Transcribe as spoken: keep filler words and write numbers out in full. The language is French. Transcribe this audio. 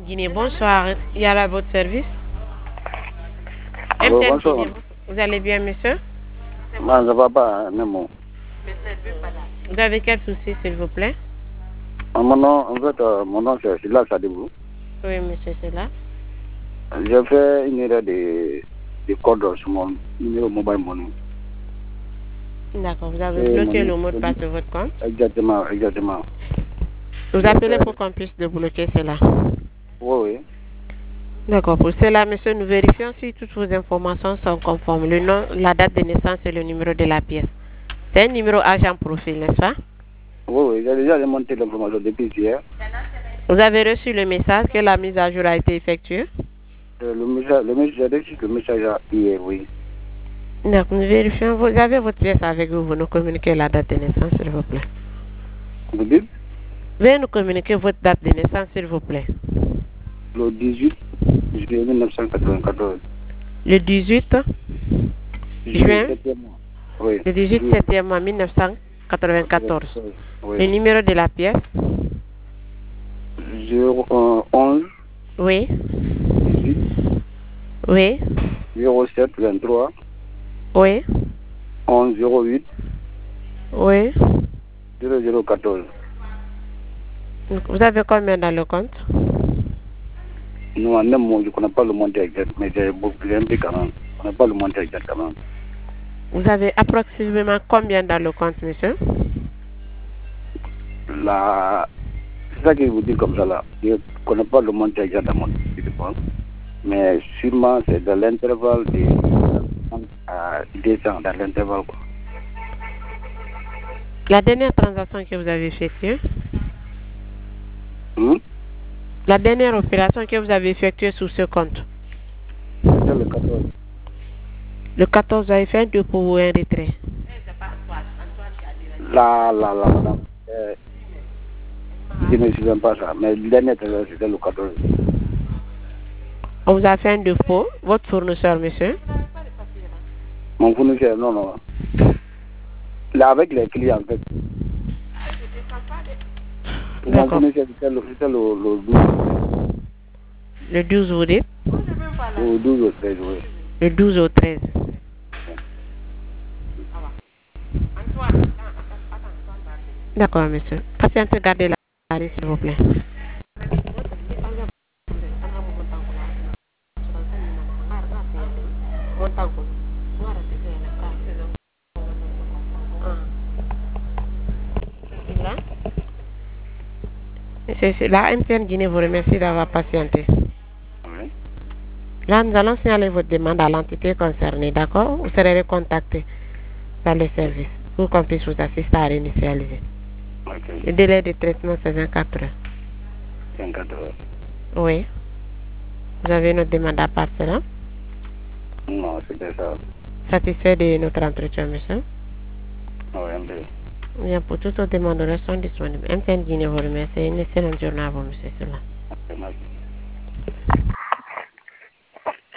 Guinée, bonsoir. Il y a là votre service. Allô, M T N bonsoir. Guinée, vous allez bien, monsieur? Moi, ça va pas, non, mon. Vous avez quel souci, s'il vous plaît? Mon nom, en fait, euh, mon nom, c'est Sila Sadibou. Oui, monsieur, c'est là. J'ai fait une erreur de, de code sur mon numéro mobile money. D'accord, vous avez Et bloqué mon- le mot de passe de votre compte. Exactement, exactement. Vous appelez pour qu'on puisse débloquer cela. Oui, oui. D'accord, pour cela, monsieur, nous vérifions si toutes vos informations sont conformes. Le nom, la date de naissance et le numéro de la pièce. C'est un numéro agent profil, n'est-ce pas? Oui, oui, j'ai déjà remonté l'information depuis hier. Vous avez reçu le message que la mise à jour a été effectuée? Euh, Le message, le message, j'ai reçu le message hier, oui. Donc, nous vérifions. Vous avez votre pièce avec vous. Vous nous communiquez la date de naissance, s'il vous plaît. Vous dites Veuillez nous communiquer votre date de naissance, s'il vous plaît. le dix-huit juillet mille neuf cent quatre-vingt-quatorze. Le dix-huit juin, septième mois. Oui. le dix-huit septième mois mille neuf cent quatre-vingt-quatorze. Oui. Le numéro de la pièce? zéro un onze Oui. dix-huit Oui. zéro sept vingt-trois Oui. onze zéro huit Oui. zéro zéro quatorze. Donc, vous avez combien dans le compte? Nous, en un mot, je ne connais pas le montant exact, mais j'ai beaucoup j'ai un peu quand même. Je ne connais pas le montant exact quand même. Vous avez approximativement combien dans le compte, monsieur? La... C'est ça que je vous dis comme ça là. Je ne connais pas le montant exact dans mon téléphone. Mais sûrement, c'est dans l'intervalle de à deux cents, dans l'intervalle. quoi. La dernière transaction que vous avez effectuée? Hmm? La dernière opération que vous avez effectuée sur ce compte? C'est le quatorze. Le quatorze, vous avez fait un dépôt ou un retrait? Là, là, là, là. Euh, je ne me souviens pas ça. Mais le dernier, c'était le quatorze. On vous a fait un dépôt. Votre fournisseur, monsieur? Mon fournisseur, non, non. Là, avec les clients, en fait. Mon D'accord. fournisseur, c'était le, c'était le, le douze. Le douze, vous dites? Le douze au treize, oui. Le douze au treize. D'accord, monsieur. Patientez, gardez la ligne, s'il vous plaît. C'est la M T N Guinée vous remercie d'avoir patienté. Oui. Là, nous allons signaler votre demande à l'entité concernée, d'accord? Vous serez recontacté par le service pour qu'on puisse vous assister à réinitialiser. Ok. Le délai de traitement, c'est vingt-quatre heures. vingt-quatre heures. Oui. Vous avez notre demande à part cela? Non, c'était ça. Satisfait de notre entretien, monsieur? Oui, un peu. Bien, pour toutes vos demandes, nous sont disponibles. M T N Guinée vous remercie. Une excellente journée à vous, monsieur. Cela. Ok, merci.